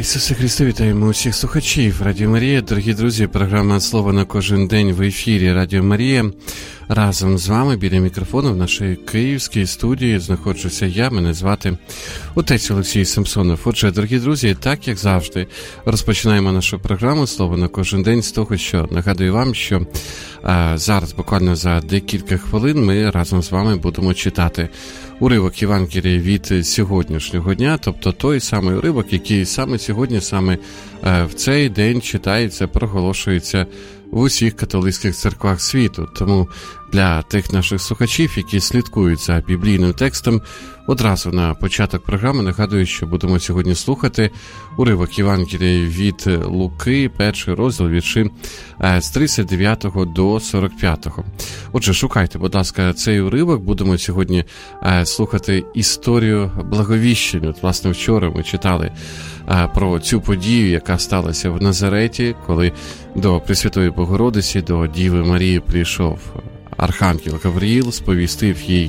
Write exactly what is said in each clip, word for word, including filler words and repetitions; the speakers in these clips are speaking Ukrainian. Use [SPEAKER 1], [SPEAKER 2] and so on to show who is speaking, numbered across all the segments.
[SPEAKER 1] Ісусе Христе, вітаємо усіх слухачів Радіо Марія. Дорогі друзі, програма «Слово на кожен день» в ефірі Радіо Марія. Разом з вами біля мікрофону в нашій київській студії знаходжуся я, мене звати отець Олексій Самсонов. Отже, дорогі друзі, так як завжди, розпочинаємо нашу програму «Слово на кожен день» з того, що нагадую вам, що а, зараз буквально за декілька хвилин ми разом з вами будемо читати уривок Євангелія від сьогоднішнього дня, тобто той самий уривок, який саме сьогодні, саме а, в цей день читається, проголошується в усіх католицьких церквах світу. Тому для тих наших слухачів, які слідкують за біблійним текстом, одразу на початок програми нагадую, що будемо сьогодні слухати уривок Євангелія від Луки, перший розділ, вірші з тридцять дев'ятого до сорок п'ятого. Отже, шукайте, будь ласка, цей уривок. Будемо сьогодні слухати історію Благовіщення. От, власне, вчора ми читали про цю подію, яка сталася в Назареті, коли до Пресвятої Богородиці, до Діви Марії прийшов Архангел Гавриїл, сповістив їй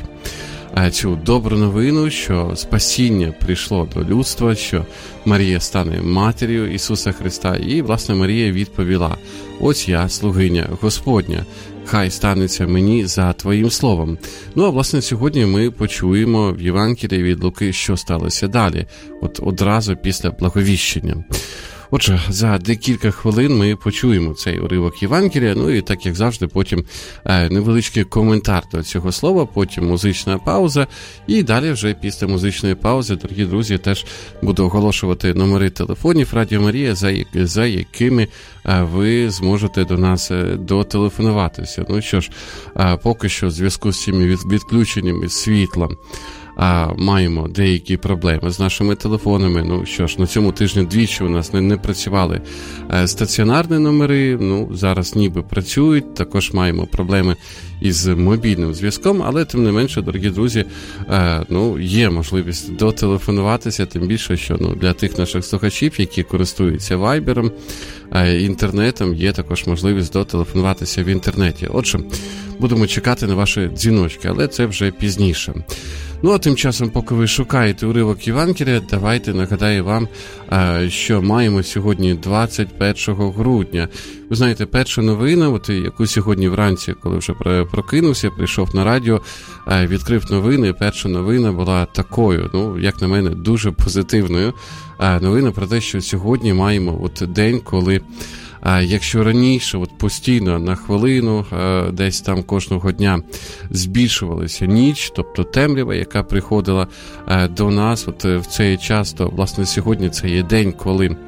[SPEAKER 1] цю добру новину, що спасіння прийшло до людства, що Марія стане матір'ю Ісуса Христа. І, власне, Марія відповіла: «Ось я, слугиня Господня, хай станеться мені за Твоїм словом». Ну, а, власне, сьогодні ми почуємо в Євангелії від Луки, що сталося далі, от одразу після Благовіщення. Отже, за декілька хвилин ми почуємо цей уривок Євангелія, ну і так, як завжди, потім е, невеличкий коментар до цього слова, потім музична пауза, і далі вже після музичної паузи, дорогі друзі, теж буду оголошувати номери телефонів Радіо Марія, за, за якими е, ви зможете до нас е, дотелефонуватися. Ну що ж, е, поки що в зв'язку з цими від, відключеннями світла А, маємо деякі проблеми з нашими телефонами. Ну що ж, на цьому тижні двічі у нас не, не працювали е, стаціонарні номери, ну зараз ніби працюють, також маємо проблеми із мобільним зв'язком, але тим не менше, дорогі друзі, е, ну є можливість дотелефонуватися, тим більше, що ну, для тих наших слухачів, які користуються вайбером, е, інтернетом, є також можливість дотелефонуватися в інтернеті. Отже, будемо чекати на ваші дзвіночки, але це вже пізніше. Ну, а тим часом, поки ви шукаєте уривок Євангелія, давайте нагадаю вам, що маємо сьогодні двадцять першого грудня. Ви знаєте, перша новина, от яку сьогодні вранці, коли вже прокинувся, прийшов на радіо, відкрив новини, перша новина була такою, ну, як на мене, дуже позитивною. Новина про те, що сьогодні маємо от день, коли А якщо раніше от постійно на хвилину, десь там кожного дня збільшувалася ніч, тобто темрява, яка приходила до нас от в цей час, то, власне, сьогодні це є день, коли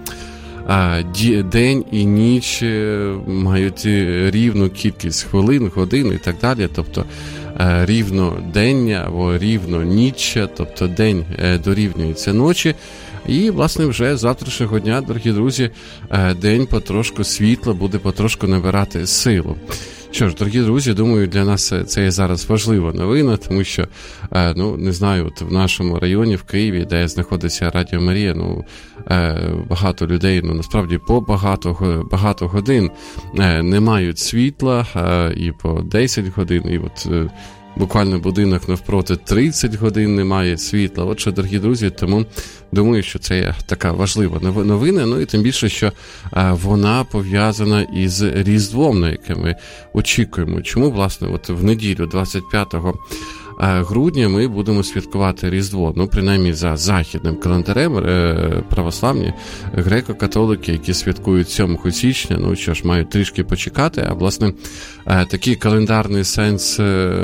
[SPEAKER 1] день і ніч мають рівну кількість хвилин, годин і так далі, тобто рівнодення або рівноніччя, тобто день дорівнюється ночі. І, власне, вже з завтрашнього дня, дорогі друзі, день потрошку світла буде потрошку набирати силу. Що ж, дорогі друзі, думаю, для нас це є зараз важлива новина, тому що, ну, не знаю, от в нашому районі, в Києві, де знаходиться Радіо Марія, ну, багато людей, ну, насправді, по багато, багато годин не мають світла, і по десять годин, і от буквально будинок навпроти тридцять годин немає світла. Отже, дорогі друзі, тому думаю, що це є така важлива новина, ну і тим більше, що а, вона пов'язана із Різдвом, на яке ми очікуємо. Чому, власне, от в неділю двадцять п'ятого грудня ми будемо святкувати Різдво, ну, принаймні за західним календарем, православні греко-католики, які святкують сьомого січня, ну, що ж, мають трішки почекати, а, власне, такий календарний сенс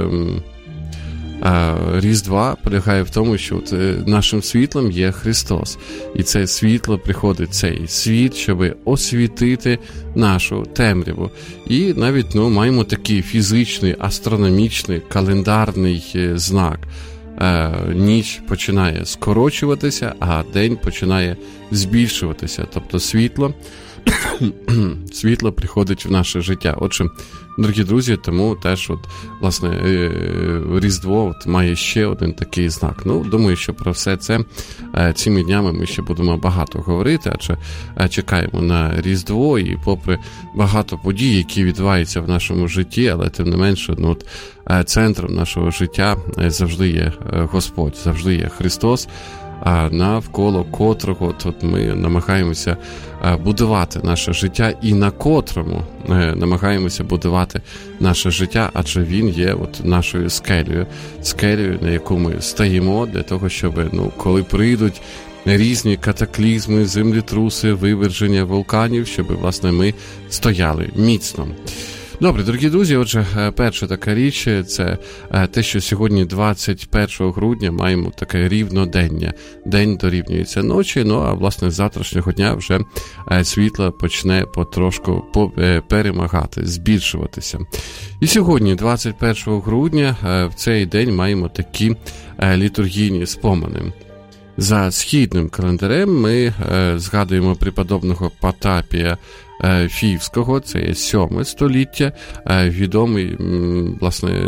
[SPEAKER 1] Різдва полягає в тому, що от нашим світлом є Христос. І це світло приходить, цей світ, щоб освітити нашу темряву. І навіть, ну, маємо такий фізичний, астрономічний, календарний знак. Ніч починає скорочуватися, а день починає збільшуватися. Тобто світло світло приходить в наше життя. Отже, дорогі друзі, тому теж, от, власне, Різдво от має ще один такий знак. Ну, думаю, що про все це цими днями ми ще будемо багато говорити, адже чекаємо на Різдво, і попри багато подій, які відбуваються в нашому житті, але тим не менше, ну, от, центром нашого життя завжди є Господь, завжди є Христос. навколо котрого от ми намагаємося будувати наше життя і на котрому намагаємося будувати наше життя, адже він є от нашою скелею, скелею, на яку ми стоїмо для того, щоб, ну, коли прийдуть різні катаклізми, землетруси, виверження вулканів, щоб, власне, ми стояли міцно. Добре, дорогі друзі, отже, перша така річ – це те, що сьогодні, двадцять першого грудня, маємо таке рівнодення. День дорівнюється ночі, ну а, власне, з завтрашнього дня вже світло почне потрошку перемагати, збільшуватися. І сьогодні, двадцять першого грудня, в цей день маємо такі літургійні спомини. За східним календарем ми е, згадуємо преподобного Потапія е, Фіївського, це є сьоме століття, е, відомий, м, власне,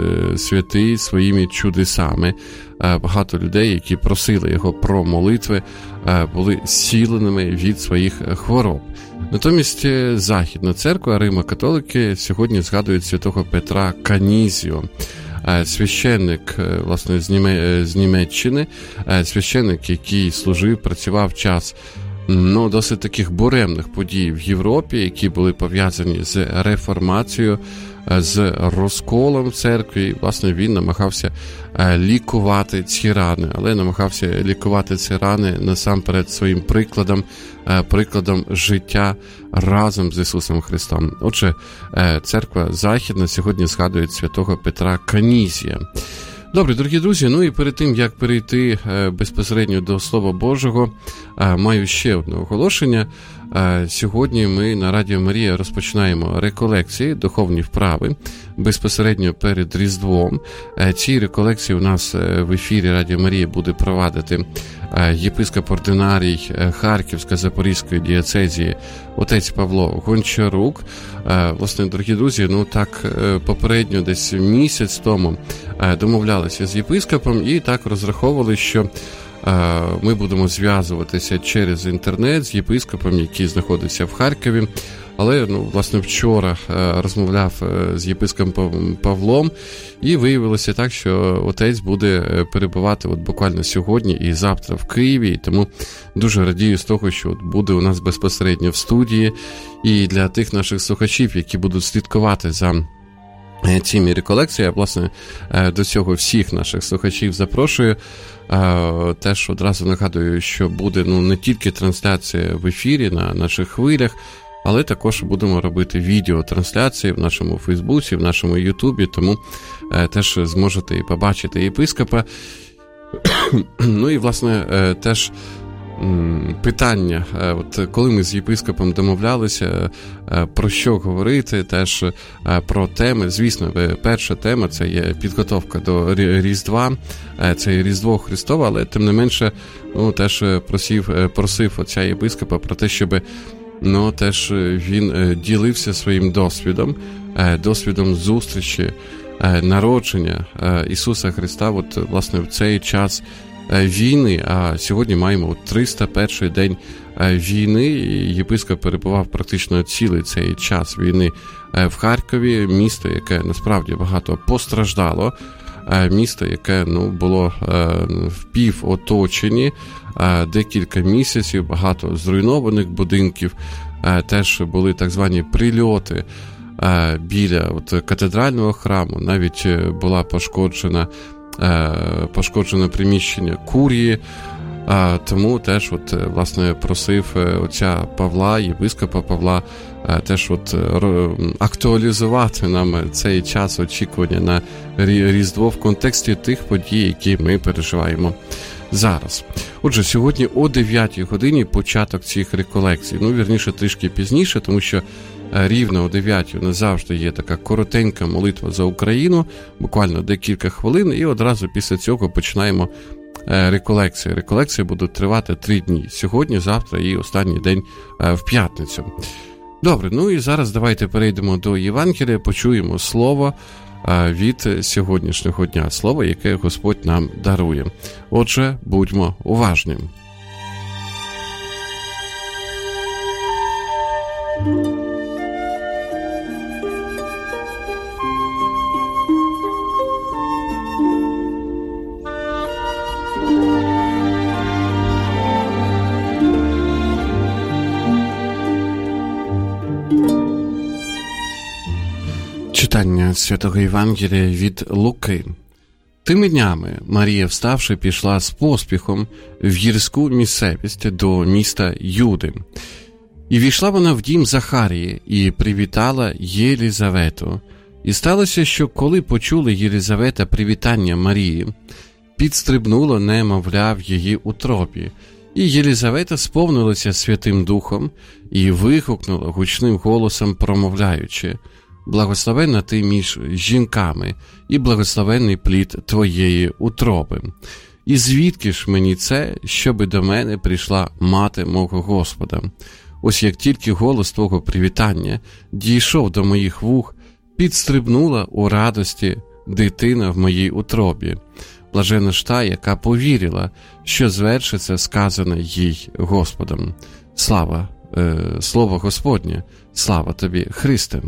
[SPEAKER 1] святий своїми чудесами. Е, багато людей, які просили його про молитви, е, були зціленими від своїх хвороб. Натомість Західна церква, Римо-католики, сьогодні згадують святого Петра Канізіо. Священник, власне, з Німеччини, священник, який служив, працював час, ну, досить таких буремних подій в Європі, які були пов'язані з реформацією, з розколом в церкві. Власне, він намагався лікувати ці рани, але намагався лікувати ці рани насамперед своїм прикладом, прикладом життя разом з Ісусом Христом. Отже, церква Західна сьогодні згадує святого Петра Канізія. Добре, дорогі друзі, ну і перед тим, як перейти безпосередньо до Слова Божого, маю ще одне оголошення. Сьогодні ми на Радіо Марія розпочинаємо реколекції, духовні вправи, безпосередньо перед Різдвом. Ці реколекції у нас в ефірі Радіо Марія буде провадити єпископ-ординарій Харківсько-Запорізької дієцезії отець Павло Гончарук. Власне, дорогі друзі, ну так попередньо десь місяць тому домовлялися з єпископом і так розраховували, що ми будемо зв'язуватися через інтернет з єпископом, який знаходиться в Харкові. Але, ну, власне, вчора розмовляв з єпископом Павлом, і виявилося так, що отець буде перебувати от буквально сьогодні і завтра в Києві, і тому дуже радію з того, що от буде у нас безпосередньо в студії. І для тих наших слухачів, які будуть слідкувати за цими реколекціями, власне, до цього всіх наших слухачів запрошую. Теж одразу нагадую, що буде, ну, не тільки трансляція в ефірі на наших хвилях, але також будемо робити відеотрансляції в нашому Фейсбуці, в нашому Ютубі, тому е, теж зможете і побачити єпископа. Ну і, власне, е, теж м, питання, е, от коли ми з єпископом домовлялися, е, про що говорити, теж е, про теми. Звісно, перша тема – це є підготовка до Різдва, е, це є Різдво Христове, але тим не менше, ну, теж просив, просив отця єпископа про те, щоб Ну, теж він ділився своїм досвідом, досвідом зустрічі, народження Ісуса Христа, от, власне, в цей час війни, а сьогодні маємо триста перший день війни, і єпископ перебував практично цілий цей час війни в Харкові, місто, яке насправді багато постраждало, місто, яке, ну, було впів оточені, декілька місяців, багато зруйнованих будинків, теж були так звані прильоти біля от катедрального храму, навіть була пошкоджена, пошкоджено приміщення курії, тому теж от, власне, просив отця Павла, єпископа Павла, теж от актуалізувати нам цей час очікування на Різдво в контексті тих подій, які ми переживаємо зараз. Отже, сьогодні о дев'ятій годині початок цих реколекцій. Ну, вірніше, трішки пізніше, тому що рівно о дев'ятій у нас завжди є така коротенька молитва за Україну, буквально декілька хвилин, і одразу після цього починаємо реколекції. Реколекції будуть тривати три дні. Сьогодні, завтра і останній день в п'ятницю. Добре, ну і зараз давайте перейдемо до Євангелія, почуємо слово від сьогоднішнього дня, слово, яке Господь нам дарує. Отже, будьмо уважні. Читання Святого Євангелія від Луки. Тими днями Марія, вставши, пішла з поспіхом в гірську місцевість до міста Юди. І війшла вона в дім Захарії і привітала Єлізавету. І сталося, що коли почули Єлізавета привітання Марії, підстрибнуло немовля в її утробі. І Єлізавета сповнилася Святим Духом і вигукнула гучним голосом, промовляючи: «Благословенна ти між жінками, і благословенний плід твоєї утроби. І звідки ж мені це, щоби до мене прийшла мати мого Господа? Ось як тільки голос твого привітання дійшов до моїх вух, підстрибнула у радості дитина в моїй утробі. Блаженна ж та, яка повірила, що звершиться сказане їй Господом». Слава, е, Слово Господнє, слава тобі, Христе.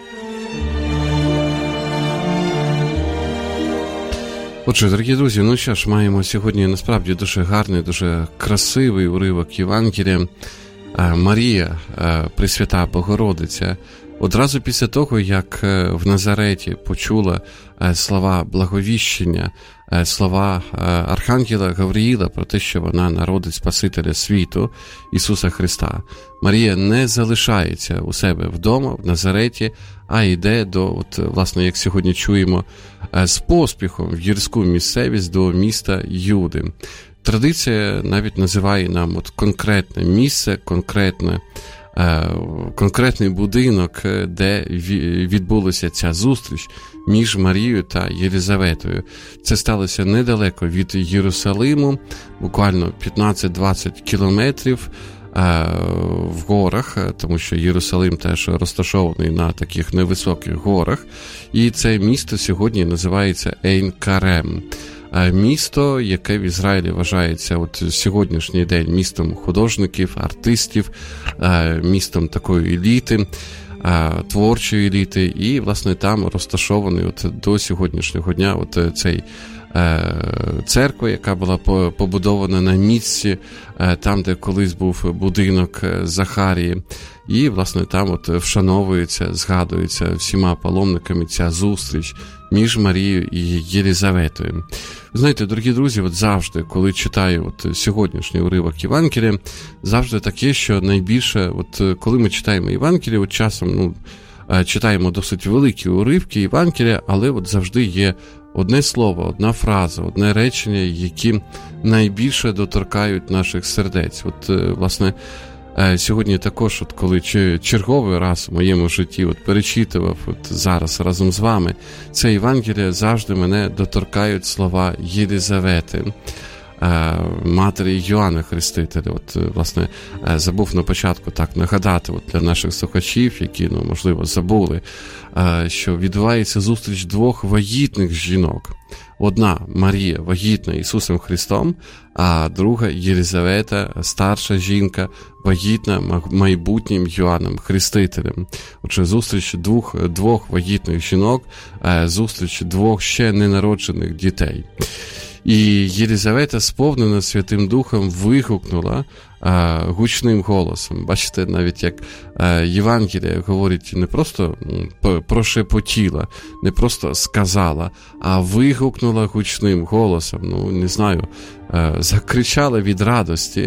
[SPEAKER 1] Отже, дорогі друзі, ну що ж, маємо сьогодні насправді дуже гарний, дуже красивий уривок Євангелія. Марія, Пресвята Богородиця, одразу після того, як в Назареті почула слова благовіщення, слова Архангела Гавриїла про те, що вона народить Спасителя світу, Ісуса Христа, Марія не залишається у себе вдома, в Назареті, а йде до, от, власне, як сьогодні чуємо, з поспіхом в гірську місцевість до міста Юди. Традиція навіть називає нам от конкретне місце, конкретне, е, конкретний будинок, де відбулася ця зустріч між Марією та Єлізаветою. Це сталося недалеко від Єрусалиму, буквально п'ятнадцять-двадцять кілометрів е, в горах, тому що Єрусалим теж розташований на таких невисоких горах. І це місто сьогодні називається Ейн-Карем. Місто, яке в Ізраїлі вважається от сьогоднішній день містом художників, артистів, містом такої еліти, творчої еліти, і, власне, там розташований от до сьогоднішнього дня от цей церква, яка була побудована на місці, там, де колись був будинок Захарії. І, власне, там от вшановується, згадується всіма паломниками ця зустріч між Марією і Єлізаветою. Знаєте, дорогі друзі, от завжди, коли читаю от сьогоднішній уривок Євангелія, завжди таке, що найбільше, от коли ми читаємо Євангелія, от часом, ну, читаємо досить великі уривки Євангелія, але от завжди є одне слово, одна фраза, одне речення, які найбільше доторкають наших сердець. От, власне, сьогодні також, от коли черговий раз в моєму житті от перечитував от зараз разом з вами це Євангеліє, завжди мене доторкають слова Єлізавети, матері Йоанна Хрестителя. От, власне, забув на початку так нагадати от для наших слухачів, які, ну, можливо, забули, що відбувається зустріч двох вагітних жінок. Одна Марія, вагітна Ісусом Христом, а друга Єлізавета, старша жінка, вагітна майбутнім Йоанном Хрестителем. Отже, зустріч двох, двох вагітних жінок, зустріч двох ще ненароджених дітей. І Єлізавета, сповнена Святим Духом, вигукнула а, гучним голосом. Бачите, навіть як а, Євангелія говорить, не просто прошепотіла, не просто сказала, а вигукнула гучним голосом. Ну, не знаю, а, закричала від радості.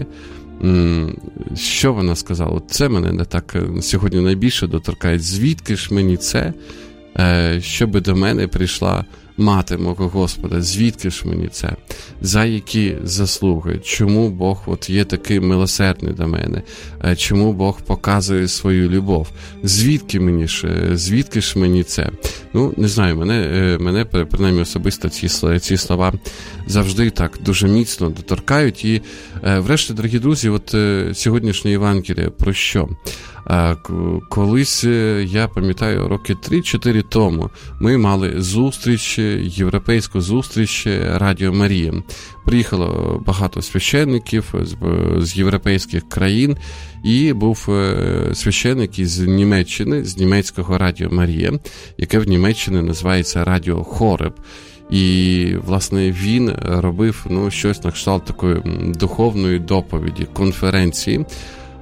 [SPEAKER 1] Що вона сказала? От це мене не так сьогодні найбільше доторкає. Звідки ж мені це, щоби до мене прийшла мати мого Господа? Звідки ж мені це? За які заслуги? Чому Бог от є такий милосердний до мене? Чому Бог показує свою любов? Звідки мені ж, звідки ж мені це? Ну, не знаю, мене, мене принаймні особисто ці, ці слова завжди так дуже міцно доторкають. І врешті, дорогі друзі, от сьогоднішнє Євангеліє про що? Колись, я пам'ятаю, роки три-чотири тому ми мали зустріч, європейську зустріч Радіо Марія. Приїхало багато священників з, з європейських країн, і був священник із Німеччини, з німецького Радіо Марія, яке в Німеччині називається Радіо Хореб. І, власне, він робив, ну, щось на кшталт такої духовної доповіді, конференції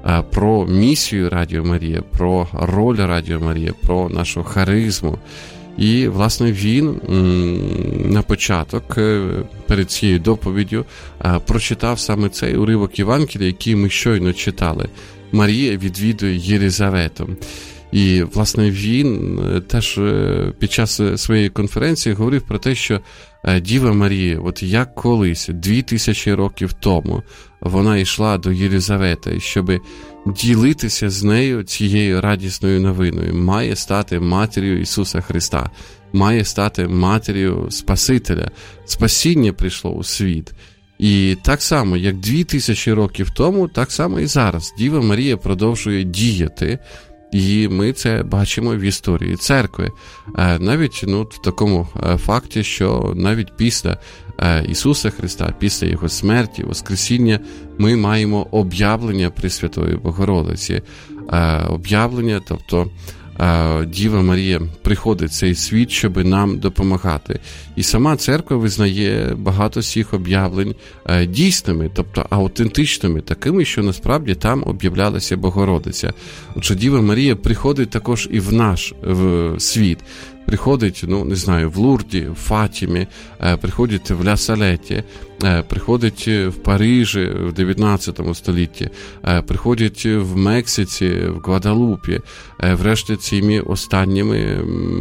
[SPEAKER 1] про місію Радіо Марія, про роль Радіо Марія, про нашу харизму. І, власне, він на початок, перед цією доповіддю, прочитав саме цей уривок Євангелія, який ми щойно читали. Марія відвідує Єлизавету. І, власне, він теж під час своєї конференції говорив про те, що Діва Марія, от як колись, дві тисячі років тому, вона йшла до Єлизавети, щоб ділитися з нею цією радісною новиною, має стати матір'ю Ісуса Христа, має стати матір'ю Спасителя. Спасіння прийшло у світ. І так само, як дві тисячі років тому, так само і зараз. Діва Марія продовжує діяти, і ми це бачимо в історії церкви. Навіть ну, в такому факті, що навіть після Ісуса Христа, після Його смерті, Воскресіння, ми маємо об'явлення Пресвятої Богородиці. Об'явлення, тобто Діва Марія приходить в цей світ, щоб нам допомагати. І сама церква визнає багато з цих об'явлень дійсними, тобто аутентичними, такими, що насправді там об'являлася Богородиця. Отже, Діва Марія приходить також і в наш в світ. Приходить, ну, не знаю, в Лурді, в Фатімі, приходить в Ля Салеті, приходить в Парижі в дев'ятнадцятому столітті, приходить в Мексиці, в Гвадалупі, врешті цими останніми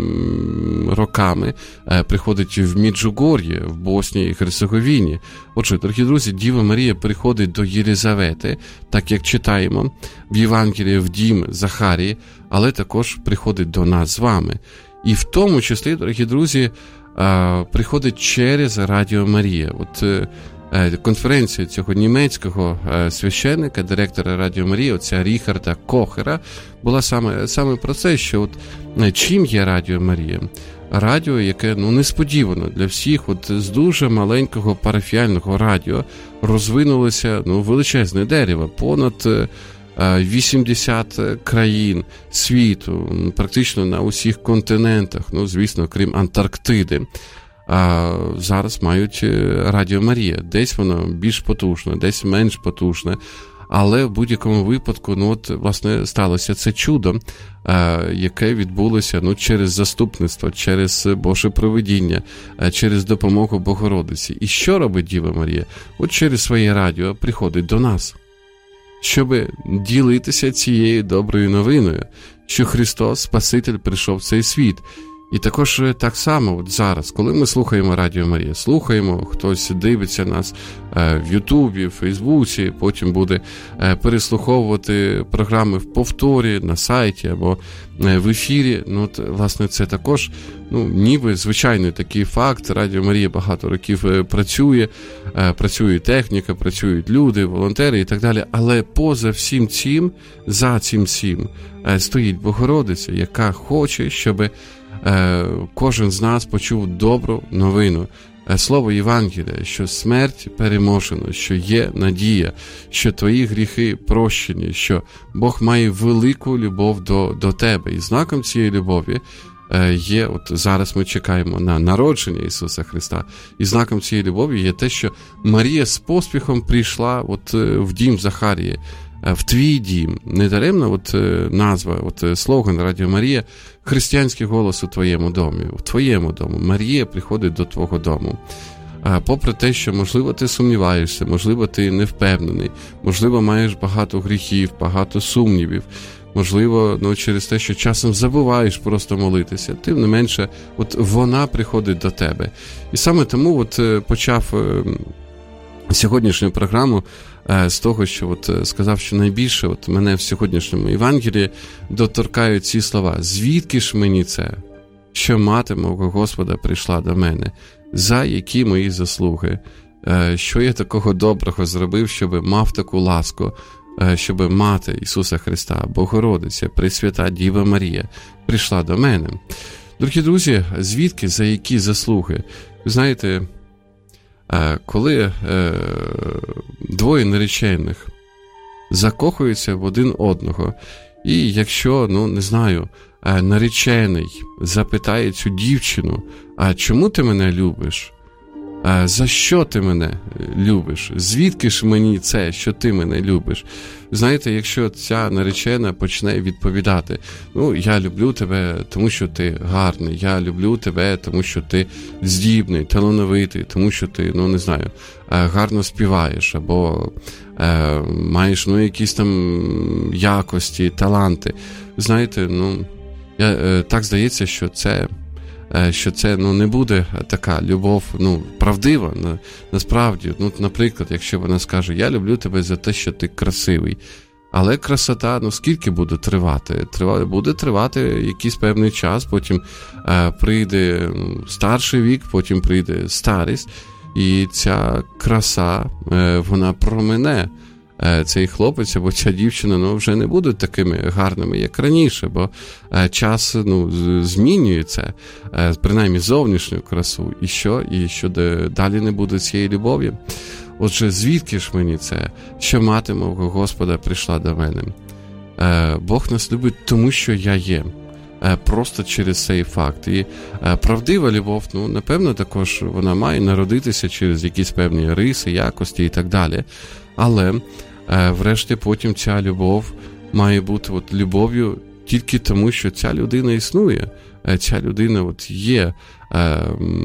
[SPEAKER 1] роками приходить в Меджугор'ї, в Боснії і Херцеговіні. Отже, дорогі друзі, Діва Марія приходить до Єлизавети, так як читаємо в Євангелії в дім Захарії, але також приходить до нас з вами. І в тому числі, дорогі друзі, приходить через Радіо Марія. От конференція цього німецького священника, директора Радіо Марія, отця Ріхарда Кохера, була саме, саме про це, що от чим є Радіо Марія? Радіо, яке, ну, несподівано для всіх, от з дуже маленького парафіального радіо розвинулося, ну, величезне дерево, понад вісімдесят країн світу, практично на усіх континентах, ну, звісно, крім Антарктиди. А зараз мають Радіо Марія. Десь воно більш потужне, десь менш потужне. Але в будь-якому випадку, ну, от, власне, сталося це чудо, яке відбулося, ну, через заступництво, через Боже провидіння, через допомогу Богородиці. І що робить Діва Марія? От через своє радіо приходить до нас, щоб ділитися цією доброю новиною, що Христос, Спаситель, прийшов в цей світ. І також так само от зараз, коли ми слухаємо Радіо Марія, слухаємо, хтось дивиться нас в Ютубі, в Фейсбуці, потім буде переслуховувати програми в повторі на сайті або в ефірі. Ну, от, власне, це також, ну, ніби звичайний такий факт. Радіо Марія багато років працює, працює техніка, працюють люди, волонтери і так далі. Але поза всім цим, за цим всім, стоїть Богородиця, яка хоче, щоб кожен з нас почув добру новину, слово Євангелія, що смерть переможена, що є надія, що твої гріхи прощені, що Бог має велику любов до, до тебе. І знаком цієї любові є, от зараз ми чекаємо на народження Ісуса Христа, і знаком цієї любові є те, що Марія з поспіхом прийшла от в дім Захарії, в твій дім. Недаремно от назва, от слоган Радіо Марія – християнський голос у твоєму домі, в твоєму дому. Марія приходить до твого дому. А попри те, що, можливо, ти сумніваєшся, можливо, ти не впевнений, можливо, маєш багато гріхів, багато сумнівів, можливо, ну, через те, що часом забуваєш просто молитися, тим не менше, от вона приходить до тебе. І саме тому от почав сьогоднішню програму з того, що от сказав, що найбільше от мене в сьогоднішньому Євангелії доторкають ці слова. Звідки ж мені це, що мати мого Господа прийшла до мене? За які мої заслуги? Що я такого доброго зробив, щоб мав таку ласку, щоб мати Ісуса Христа, Богородиця, Пресвята Діва Марія прийшла до мене? Дорогі друзі, звідки, за які заслуги? Ви знаєте, коли двоє наречених закохуються в один одного, і якщо, ну, не знаю, наречений запитає цю дівчину, а чому ти мене любиш? За що ти мене любиш? Звідки ж мені це, що ти мене любиш? Знаєте, якщо ця наречена почне відповідати, ну, я люблю тебе, тому що ти гарний, я люблю тебе, тому що ти здібний, талановитий, тому що ти, ну, не знаю, гарно співаєш, або е, маєш, ну, якісь там якості, таланти. Знаєте, ну, я, е, так здається, що це що це, ну, не буде така любов, ну, правдива, на, насправді. Ну, наприклад, якщо вона скаже, я люблю тебе за те, що ти красивий. Але красота, ну, скільки буде тривати? Трива, буде тривати якийсь певний час, потім е, прийде ну, старший вік, потім прийде старість, і ця краса, е, вона промине. Цей хлопець або ця дівчина, ну, вже не будуть такими гарними, як раніше, бо е, час, ну, змінюється, е, принаймні зовнішню красу. І що? І що де, далі не буде цієї любові? Отже, звідки ж мені це, що мати мого Господа прийшла до мене? Е, Бог нас любить тому, що я є. Е, просто через цей факт. І е, правдива любов, ну, напевно, також вона має народитися через якісь певні риси, якості і так далі. Але, е, врешті, потім ця любов має бути от любов'ю тільки тому, що ця людина існує, е, ця людина от є. Е,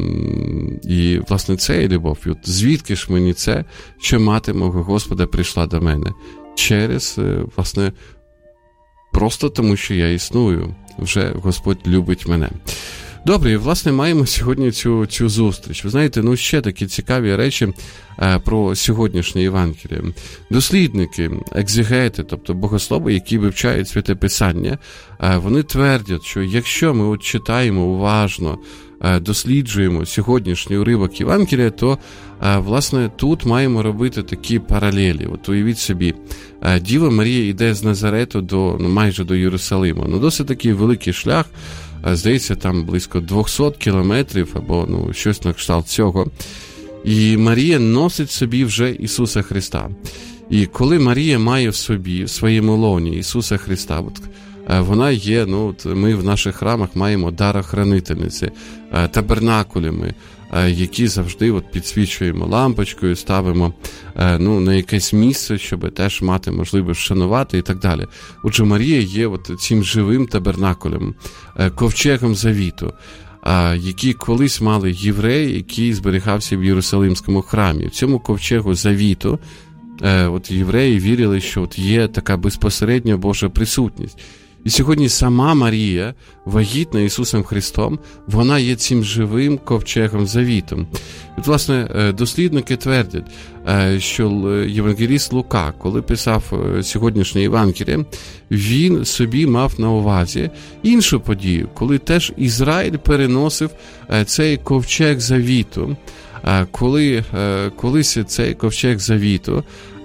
[SPEAKER 1] і, власне, це є любов. І от звідки ж мені це, що мати мого Господа прийшла до мене? Через, е, власне, просто тому, що я існую. Вже Господь любить мене. Добре, і, власне, маємо сьогодні цю, цю зустріч. Ви знаєте, ну, ще такі цікаві речі е, про сьогоднішнє Євангеліє. Дослідники, екзегети, тобто богослови, які вивчають Святе Писання, е, вони твердять, що якщо ми от читаємо уважно, е, досліджуємо сьогоднішній уривок Євангелія, то, е, власне, тут маємо робити такі паралелі. От уявіть собі, е, Діва Марія йде з Назарету до, ну, майже до Єрусалима. Ну, досить такий великий шлях, здається, там близько двісті кілометрів, або, ну, щось на кшталт цього. І Марія носить собі вже Ісуса Христа. І коли Марія має в собі, в своєму лоні Ісуса Христа, от, вона є, ну, от ми в наших храмах маємо дарохранительниці, табернакулями, які завжди от підсвічуємо лампочкою, ставимо, ну, на якесь місце, щоб теж мати можливість вшанувати і так далі. Отже, Марія є от цим живим табернакулем, ковчегом завіту, які колись мали євреї, який зберігався в Єрусалимському храмі. В цьому ковчегу завіту от євреї вірили, що от є така безпосередня Божа присутність. І сьогодні сама Марія, вагітна Ісусом Христом, вона є цим живим ковчегом завітом. От, власне, дослідники твердять, що євангеліст Лука, коли писав сьогоднішнє Євангеліє, він собі мав на увазі іншу подію, коли теж Ізраїль переносив цей ковчег завіту. Коли колись цей ковчег завіту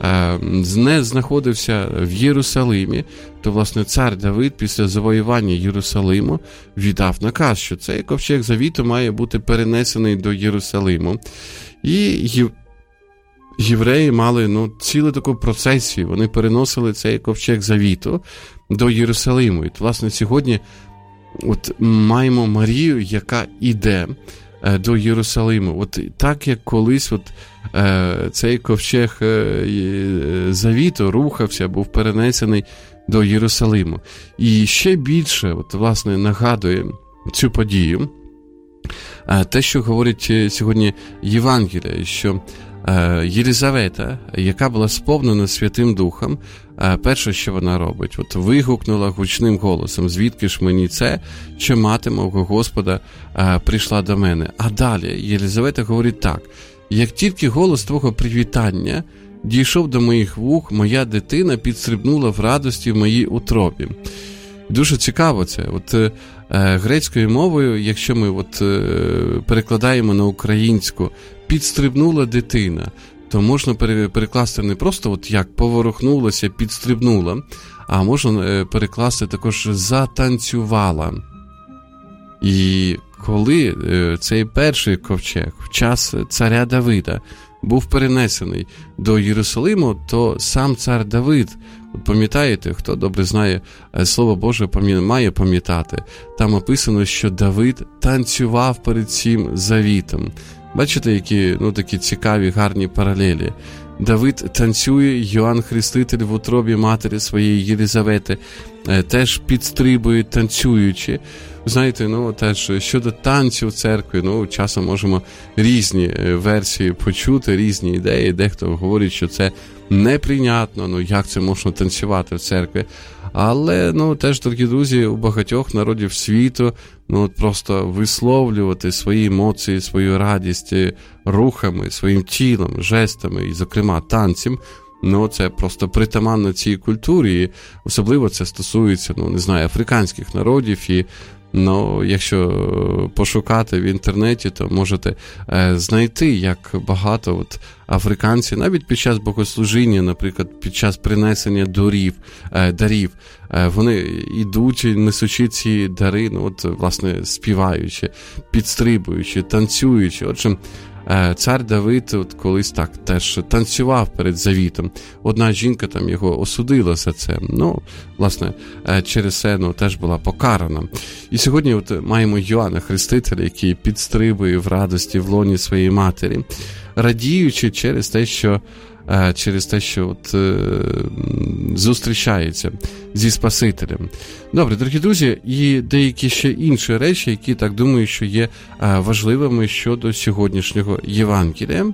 [SPEAKER 1] не знаходився в Єрусалимі, то, власне, цар Давид після завоювання Єрусалиму віддав наказ, що цей ковчег завіту має бути перенесений до Єрусалиму. І євреї мали, ну, цілу таку процесію, вони переносили цей ковчег завіту до Єрусалиму. І, власне, сьогодні от маємо Марію, яка іде до Єрусалиму. От так, як колись от, е, цей ковчег е, завіту рухався, був перенесений до Єрусалиму. І ще більше, от, власне, нагадує цю подію, е, те, що говорить сьогодні Євангелія, що е, Єлизавета, яка була сповнена Святим Духом, е, перше, що вона робить, от вигукнула гучним голосом: звідки ж мені це, що мати мого Господа е, прийшла до мене. А далі Єлизавета говорить так: як тільки голос твого привітання дійшов до моїх вух, моя дитина підстрибнула в радості в моїй утробі. Дуже цікаво це. От е, грецькою мовою, якщо ми от, е, перекладаємо на українську «підстрибнула дитина», то можна перекласти не просто от як поворухнулася, підстрибнула, а можна перекласти також «затанцювала». І коли е, цей перший ковчег в час царя Давида був перенесений до Єрусалиму, то сам цар Давид, от пам'ятаєте, хто добре знає Слово Боже, має пам'ятати, там описано, що Давид танцював перед цим завітом. Бачите, які, ну, такі цікаві, гарні паралелі. Давид танцює, Йоанн Хреститель в утробі матері своєї Єлизавети теж підстрибує, танцюючи. Знаєте, ну, теж щодо танцю в церкві, ну, часом можемо різні версії почути, різні ідеї. Дехто говорить, що це неприйнятно, ну, як це можна танцювати в церкві. Але, ну, теж, дорогі друзі, у багатьох народів світу, ну, от просто висловлювати свої емоції, свою радість рухами, своїм тілом, жестами і, зокрема, танцем, ну, це просто притаманно цій культурі. І особливо це стосується, ну, не знаю, африканських народів. І, ну, якщо пошукати в інтернеті, то можете е, знайти, як багато от африканців, навіть під час богослужіння, наприклад, під час принесення дарів, е, дарів, е, вони йдуть, несучи ці дари, ну, от, власне, співаючи, підстрибуючи, танцюючи. Отже, цар Давид от колись так теж танцював перед завітом. Одна жінка там його осудила за це. Ну, власне, через це, ну, теж була покарана. І сьогодні от маємо Йоанна Хрестителя, який підстрибує в радості в лоні своєї матері, радіючи через те, що через те, що от, е, зустрічається зі Спасителем. Добре, дорогі друзі, і деякі ще інші речі, які, так думаю, що є е, важливими щодо сьогоднішнього Євангелія.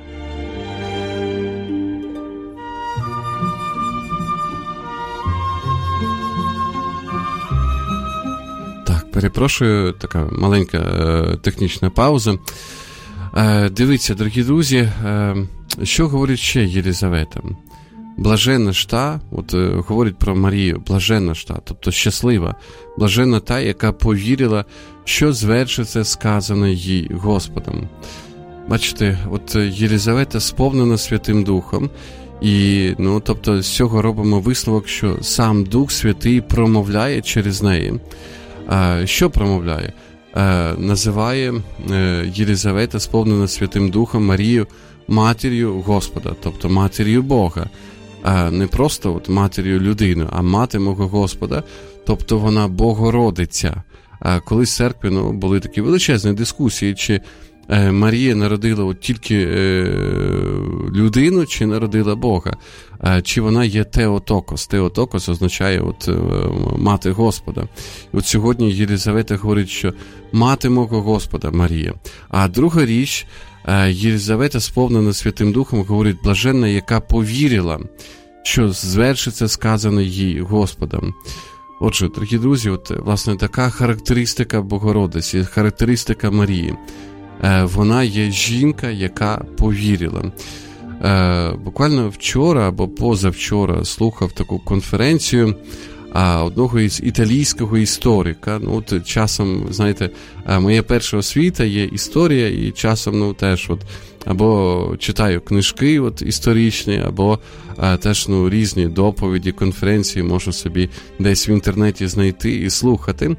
[SPEAKER 1] Так, перепрошую, така маленька е, технічна пауза. Е, дивіться, дорогі друзі, е, що говорить ще Єлизавета? Блаженна ж та, от е, говорить про Марію, блаженна ж та, тобто щаслива, блаженна та, яка повірила, що звершиться сказане їй Господом. Бачите, от Єлизавета сповнена Святим Духом, і, ну, тобто, з цього робимо висновок, що сам Дух Святий промовляє через неї. А, що промовляє? А, називає е, Єлизавета, сповнена Святим Духом, Марію матір'ю Господа, тобто матір'ю Бога. А не просто от матір'ю людини, а мати мого Господа, тобто вона Богородиця. А колись в церкві, ну, були такі величезні дискусії, чи е, Марія народила от тільки е, людину, чи народила Бога, е, чи вона є Теотокос. Теотокос означає от, е, мати Господа. І от сьогодні Єлизавета говорить, що мати мого Господа Марія. А друга річ, Єлизавета, сповнена Святим Духом, говорить, блаженна, яка повірила, що звершиться сказане їй Господом. Отже, дорогі друзі, от, власне, така характеристика Богородиці, характеристика Марії. Вона є жінка, яка повірила. Буквально вчора або позавчора слухав таку конференцію а одного із італійського історика. Ну, от часом, знаєте, моя перша освіта є історія, і часом, ну, теж от або читаю книжки от історичні, або а, теж, ну, різні доповіді, конференції можу собі десь в інтернеті знайти і слухати.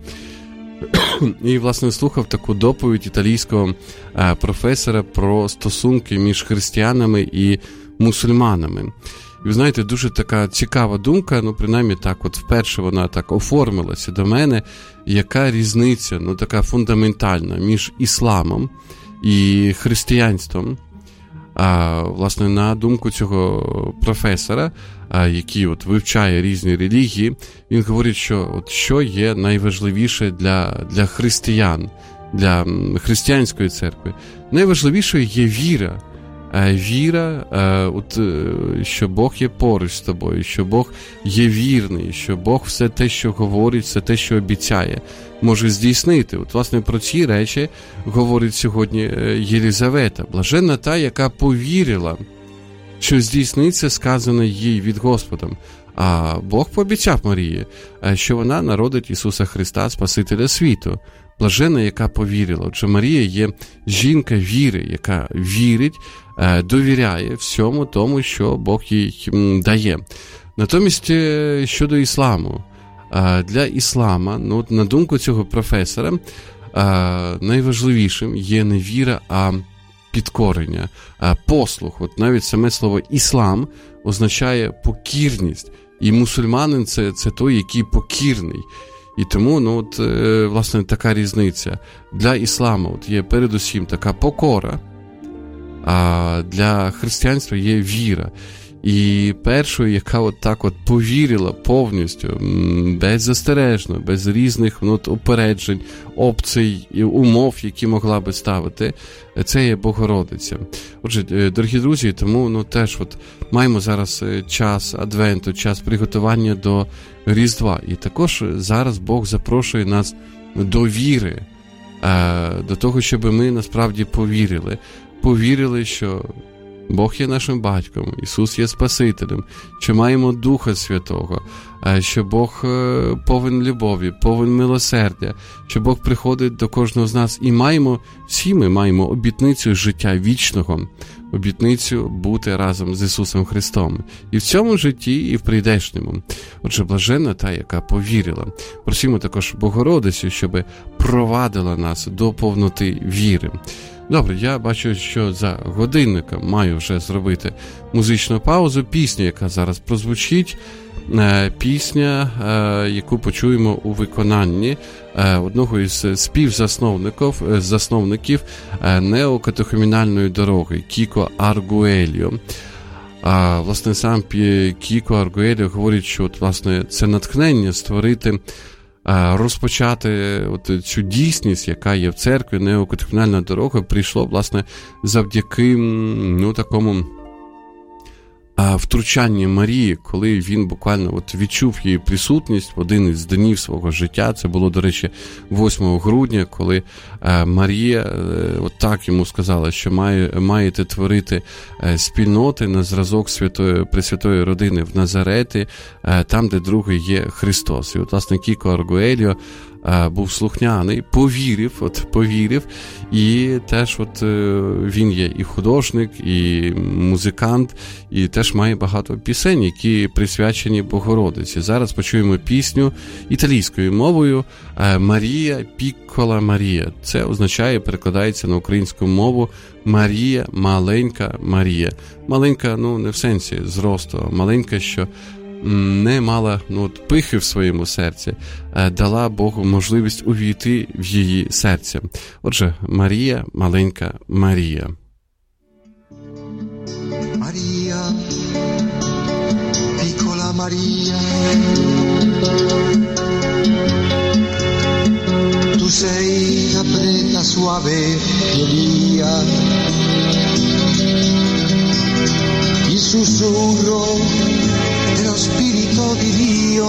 [SPEAKER 1] І, власне, слухав таку доповідь італійського а, професора про стосунки між християнами і мусульманами. І, ви знаєте, дуже така цікава думка, ну, принаймні так, от вперше вона так оформилася до мене, яка різниця, ну, така фундаментальна між ісламом і християнством. А, власне, на думку цього професора, а, який от вивчає різні релігії, він говорить, що от що є найважливіше для, для християн, для християнської церкви. Найважливішою є віра. Віра, от, що Бог є поруч з тобою, що Бог є вірний, що Бог все те, що говорить, все те, що обіцяє, може здійснити. От, власне, про ці речі говорить сьогодні Єлизавета. Блаженна та, яка повірила, що здійсниться сказане їй від Господа. А Бог пообіцяв Марії, що вона народить Ісуса Христа, Спасителя світу. Блаженна, яка повірила. Отже, Марія є жінка віри, яка вірить, довіряє всьому тому, що Бог їй дає. Натомість, щодо ісламу. Для іслама, ну, на думку цього професора, найважливішим є не віра, а підкорення, послух. От навіть саме слово «іслам» означає покірність. І мусульманин – це, це той, який покірний. І тому, ну, от, власне, така різниця. Для ісламу от є передусім така покора, А для християнства є віра. І першою, яка от так от повірила повністю, беззастережно, без різних ну, упереджень, опцій, умов, які могла би ставити, це є Богородиця. Отже, дорогі друзі, тому ну, теж от маємо зараз час Адвенту, час приготування до Різдва. І також зараз Бог запрошує нас до віри, до того, щоб ми насправді повірили. Повірили, що Бог є нашим батьком, Ісус є Спасителем, що маємо Духа Святого, що Бог повен любові, повен милосердя, що Бог приходить до кожного з нас. І маємо, всі ми маємо обітницю життя вічного, обітницю бути разом з Ісусом Христом. І в цьому житті, і в прийдешньому. Отже, блаженна та, яка повірила. Просимо також Богородицю, щоб провадила нас до повноти віри. Добре, я бачу, що за годинником маю вже зробити музичну паузу. Пісня, яка зараз прозвучить, пісня, яку почуємо у виконанні одного із співзасновників засновників неокатехумінальної дороги Кіко Аргуельо. А, власне, сам Кіко Аргуельо говорить, що от, власне, це натхнення створити, розпочати от цю дійсність, яка є в церкві, неокатехумінальна дорога, прийшло, власне, завдяки, ну, такому втручанні Марії, коли він буквально от відчув її присутність в один із днів свого життя. Це було, до речі, восьмого грудня, коли Марія от так йому сказала, що має, маєте творити спільноти на зразок святої, Пресвятої родини в Назареті, там, де другий є Христос. І от, власне, Кіко Аргуельо був слухняний, повірив, от повірив, і теж от він є і художник, і музикант, і теж має багато пісень, які присвячені Богородиці. Зараз почуємо пісню італійською мовою «Марія Піккола Марія». Це означає, перекладається на українську мову «Марія, маленька Марія». Маленька, ну, не в сенсі зросту, а маленька, що не мала ну, пихи в своєму серці, дала Богу можливість увійти в її серце. Отже, Марія, маленька Марія.
[SPEAKER 2] Марія, piccola Maria, tu sei la preta suave Elia, il sussurro dello Spirito di Dio.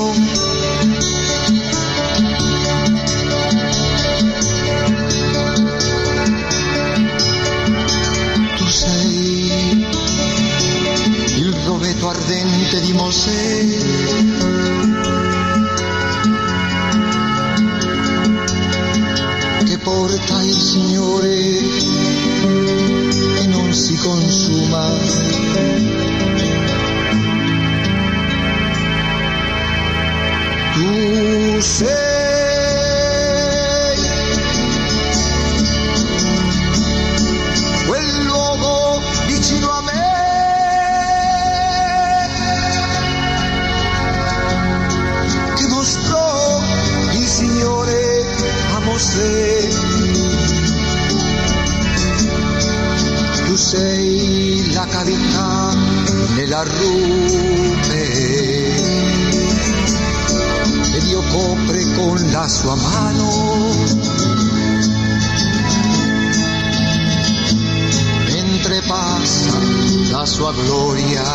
[SPEAKER 2] Tu sei il roveto ardente di Mosè, che porta il Signore e non si consuma. Tu sei quel luogo vicino a me che mostrò il Signore a Mosè. Tu sei la cavità nella rupe e Dio copre con la sua mano mentre passa la sua gloria.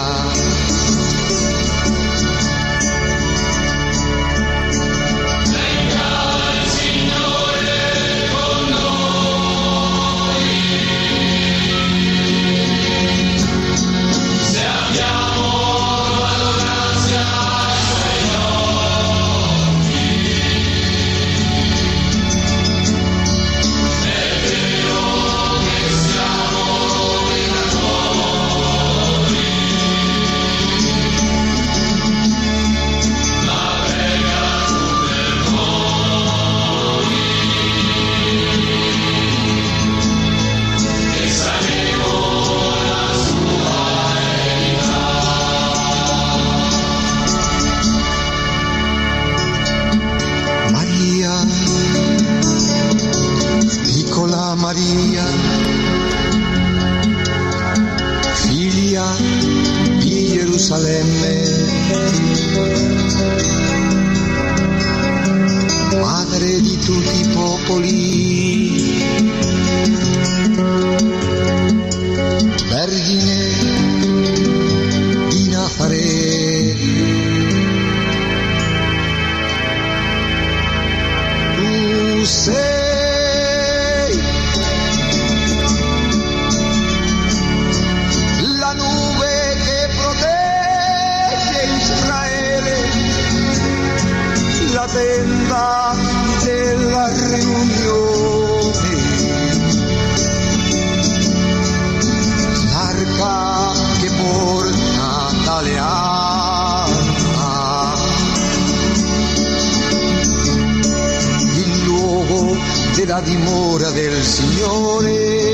[SPEAKER 2] la dimora del Signore.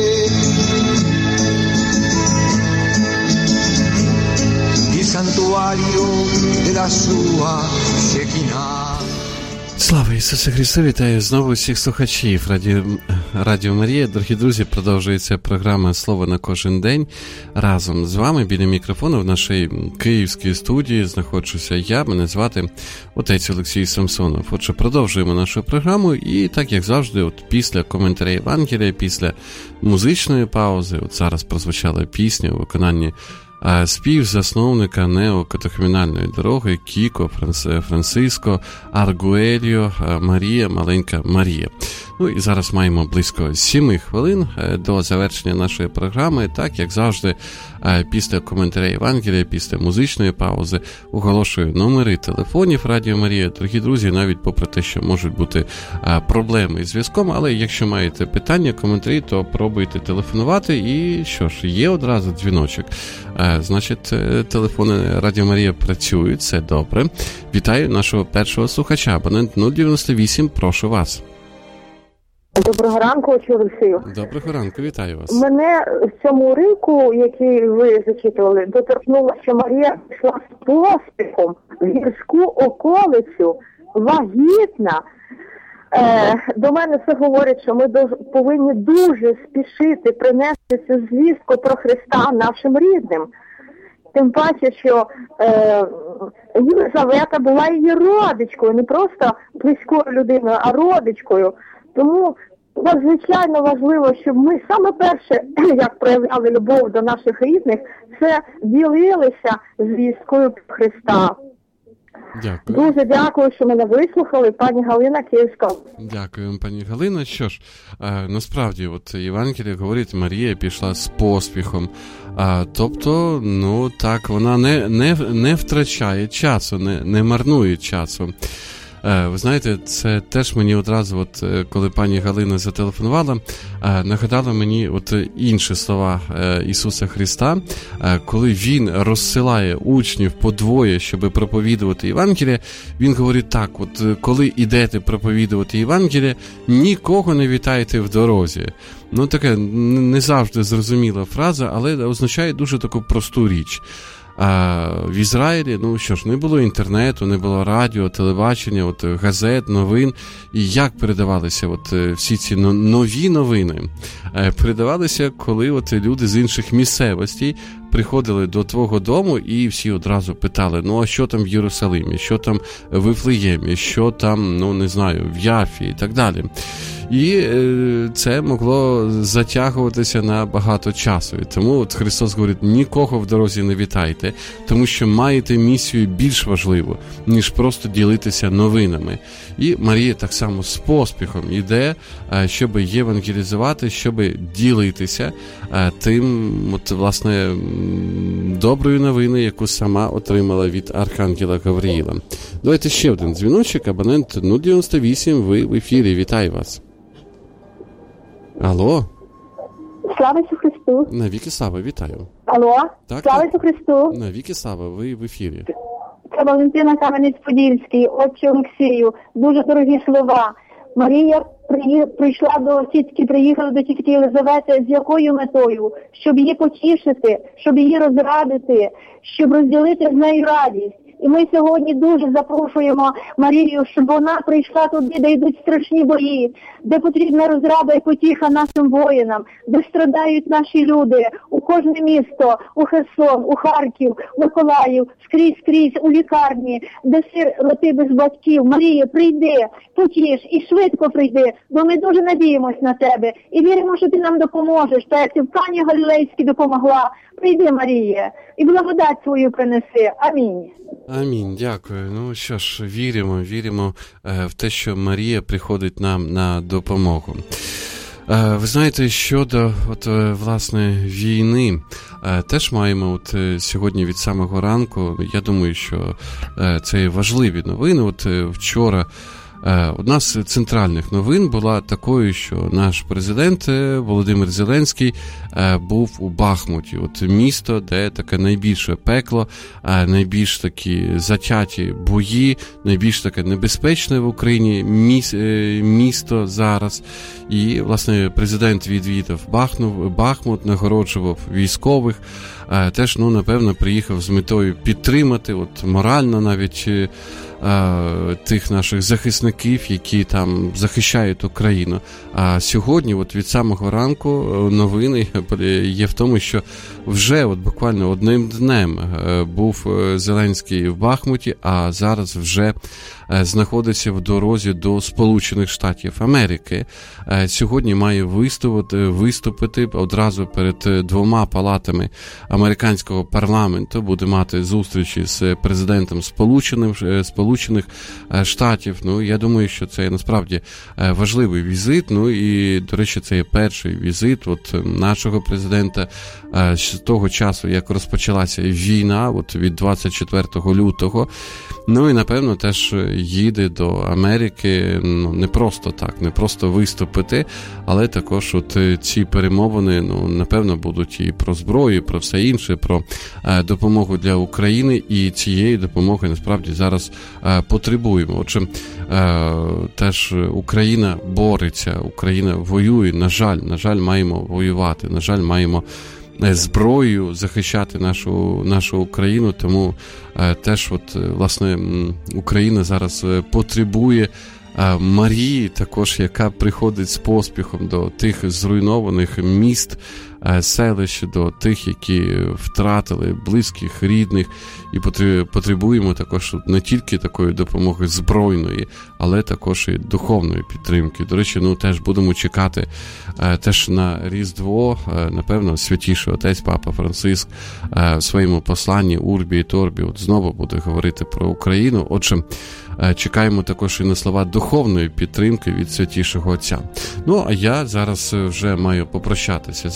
[SPEAKER 2] Il santuario della sua Shekinah.
[SPEAKER 1] Слава Ісусу Христу! Вітаю знову всіх слухачів Радіо, Радіо Марія. Дорогі друзі, продовжується програма «Слово на кожен день». Разом з вами біля мікрофону в нашій київській студії знаходжуся я, мене звати отець Олексій Самсонов. Отже, продовжуємо нашу програму і, так як завжди, от після коментаря Євангелія, після музичної паузи, от зараз прозвучала пісня у виконанні співзасновника неокатехумінальної дороги Кіко Франциско Аргуельо Марія, маленька Марія. Ну і зараз маємо близько сіми хвилин до завершення нашої програми. Так, як завжди, після коментаря Євангелія, після музичної паузи оголошую номери телефонів Радіо Марія. Дорогі друзі, навіть попри те, що можуть бути проблеми із зв'язком, але якщо маєте питання, коментарі, то пробуйте телефонувати. І що ж, є одразу дзвіночок. Значить, телефони Радіо Марія працюють, це добре. Вітаю нашого першого слухача, абонент нуль дев'яносто вісім, прошу вас.
[SPEAKER 3] Доброго ранку, отче Олексію.
[SPEAKER 1] Доброго ранку, вітаю вас.
[SPEAKER 3] Мене в цьому уривку, який ви зачитували, доторкнуло, що Марія пішла з поспіхом в гірську околицю, вагітна. Е, до мене це говорить, що ми до, повинні дуже спішити принести цю звістку про Христа нашим рідним. Тим паче, що е, Єлизавета була її родичкою, не просто близькою людиною, а родичкою. Тому надзвичайно важливо, щоб ми саме перше, як проявляли любов до наших рідних, це ділилися звісткою Христа.
[SPEAKER 1] Дякую.
[SPEAKER 3] Дуже дякую, що мене вислухали, пані Галина Київська.
[SPEAKER 1] Дякую, пані Галина. Що ж, е, насправді, от Євангеліє говорить, Марія пішла з поспіхом. А, тобто, ну так, вона не, не, не втрачає часу, не, не марнує часу. Ви знаєте, це теж мені одразу, от, коли пані Галина зателефонувала, нагадало мені от інші слова Ісуса Христа, коли Він розсилає учнів по двоє, щоб проповідувати Євангеліє, Він говорить так, от коли ідете проповідувати Євангеліє, нікого не вітайте в дорозі. Ну, таке не завжди зрозуміла фраза, але означає дуже таку просту річ. А в Ізраїлі, ну що ж, не було інтернету, не було радіо, телебачення, от газет, новин. І як передавалися от всі ці нові новини? Передавалися, коли от люди з інших місцевостей приходили до твого дому і всі одразу питали, ну а що там в Єрусалимі, що там в Вифлеємі, що там, ну не знаю, в Яфі і так далі. І е, це могло затягуватися на багато часу. І тому от Христос говорить, нікого в дорозі не вітайте, тому що маєте місію більш важливу, ніж просто ділитися новинами. І Марія так само з поспіхом йде, щоб євангелізувати, щоб ділитися тим, от, власне, доброю новиною, яку сама отримала від Архангела Гавриїла. Давайте ще один дзвіночок, абонент нуль дев'яносто вісім, ви в ефірі, вітаю вас. Алло.
[SPEAKER 3] Слава Ісусу Христу.
[SPEAKER 1] Навіки слава, вітаю.
[SPEAKER 3] Алло.
[SPEAKER 1] Так,
[SPEAKER 3] слава
[SPEAKER 1] так.
[SPEAKER 3] Ісусу Христу.
[SPEAKER 1] Навіки слава, ви в ефірі.
[SPEAKER 3] Це Валентина Кам'янець-Подільський, отче Олексію. Дуже дорогі слова. Марія прийшла до тітки, приїхала до тітки Єлизавети з якою метою? Щоб її потішити, щоб її розрадити, щоб розділити з нею радість. І ми сьогодні дуже запрошуємо Марію, щоб вона прийшла туди, де йдуть страшні бої, де потрібна розрада і потіха нашим воїнам, де страдають наші люди, у кожне місто, у Херсон, у Харків, Миколаїв, скрізь-скрізь, у лікарні, де сироти без батьків. Марія, прийди, потіш і швидко прийди, бо ми дуже надіємось на тебе і віримо, що ти нам допоможеш, так як ти в Кані Галілейській допомогла. Прийди, Марія, і благодать свою принеси. Амінь.
[SPEAKER 1] Амінь, дякую. Ну що ж, віримо, віримо е, в те, що Марія приходить нам на допомогу. Е, ви знаєте, щодо от, е, власне, війни, е, теж маємо от, е, сьогодні від самого ранку, я думаю, що е, це важливі новини. От е, вчора Одна з центральних новин була такою, що наш президент Володимир Зеленський був у Бахмуті. От місто, де таке найбільше пекло, найбільш такі затяті бої, найбільш таке небезпечне в Україні місто зараз. І, власне, президент відвідав Бахмут, нагороджував військових. Теж, ну, напевно, приїхав з метою підтримати, от морально навіть тих наших захисників, які там захищають Україну. А сьогодні, от від самого ранку, новини є в тому, що вже от буквально одним днем був Зеленський в Бахмуті, а зараз вже знаходиться в дорозі до Сполучених Штатів Америки. Сьогодні має виступити, виступити одразу перед двома палатами американського парламенту, буде мати зустрічі з президентом Сполучених, Сполучених Штатів. Ну, я думаю, що це насправді важливий візит. Ну і, до речі, це є перший візит от нашого президента з того часу, як розпочалася війна, от від двадцять четвертого лютого. Ну і, напевно, теж їде до Америки, ну, не просто так, не просто виступити, але також от ці перемовини, ну, напевно, будуть і про зброю, і про все інше, про е, допомогу для України, і цієї допомоги, насправді, зараз е, потребуємо. Отже, е, теж Україна бореться, Україна воює, на жаль, на жаль, маємо воювати, на жаль, маємо зброєю захищати нашу, нашу Україну, тому е, теж от, власне, Україна зараз потребує е, Марії, також, яка приходить з поспіхом до тих зруйнованих міст, е, селищ, до тих, які втратили близьких, рідних, і потребуємо також не тільки такої допомоги збройної, але також і духовної підтримки. До речі, ну, теж будемо чекати е, теж на Різдво, е, напевно, Святіший Отець Папа Франциск е, в своєму посланні Урбі і Торбі от знову буде говорити про Україну. Отже, е, чекаємо також і на слова духовної підтримки від Святішого Отця. Ну, а я зараз вже маю попрощатися з